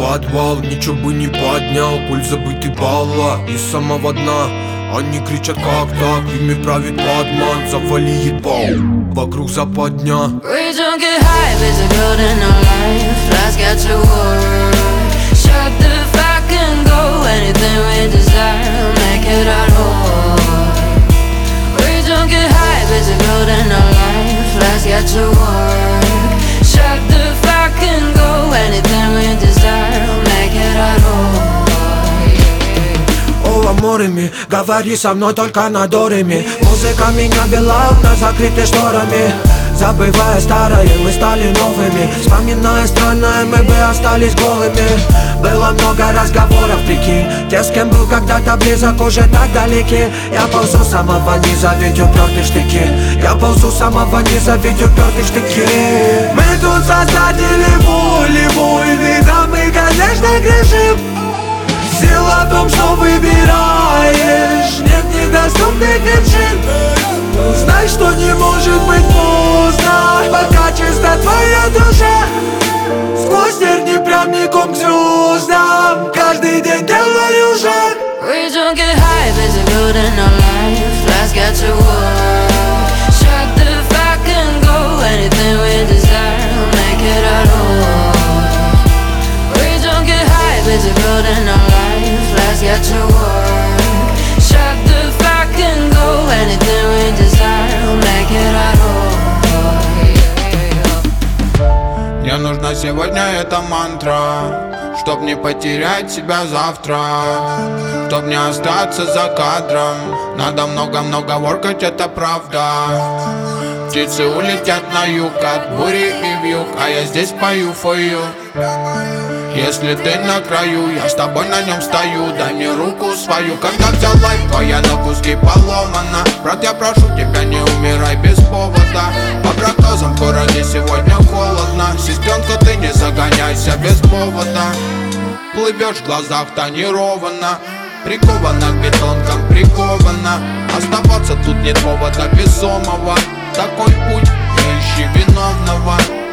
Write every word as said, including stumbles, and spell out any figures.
подвал, ничего бы не поднял, пульс забытый балла из самого дна. Они кричат, как так, ими правит подман. Завали ебал, вокруг западня. We don't get high, there's a girl in our life. Life's got to work. Shut the fuck and go. Anything we desire, make it our own. We don't get high, there's a girl in our life. Life's got to work. Shut the fuck and go. Anything we desire, make it our own. О, аморами, говори со мной только над орами. Музыка меня вела, окна закрыты шторами. Забывая старое, мы стали новыми. Вспоминая странное, мы бы остались голыми. Было много разговоров, прикинь. Те, с кем был когда-то близок, уже так далеки. Я ползу самого низа, ведь упертый штыки. Я ползу самого низа, ведь упертый штыки. Мы тут создатели воли, вида мы, конечно, грешим. Сила в том, что выбираешь. Нет недоступных вершин. Знай, что не может быть поздно, пока чиста твоя душа. Сквозь терни прямиком к звездам. Каждый день делаю шаг. We don't get high, there's a good in our life. Life's got to work. Shut the fuck and go. Anything we desire, make it our own. We don't get high, there's a good in our life. Life's got to work. Shut the fuck and go. Anything we desire, make it our own. Мне нужна сегодня эта мантра, чтоб не потерять себя завтра, чтоб не остаться за кадром. Надо много-много воркать, это правда. Птицы улетят на юг от бури и вьюг, а я здесь пою for you. Если ты на краю, я с тобой на нем стою. Дай мне руку свою, когда вся лайф твоя на куски поломана. Брат, я прошу тебя, не умирай без повода. По проказам в городе сегодня холодно. Сестренка, ты не загоняйся без повода. Плывешь в глазах тонированно, прикована к бетонкам, прикована. Оставаться тут нет повода весомого. Такой путь, не ищи виновного.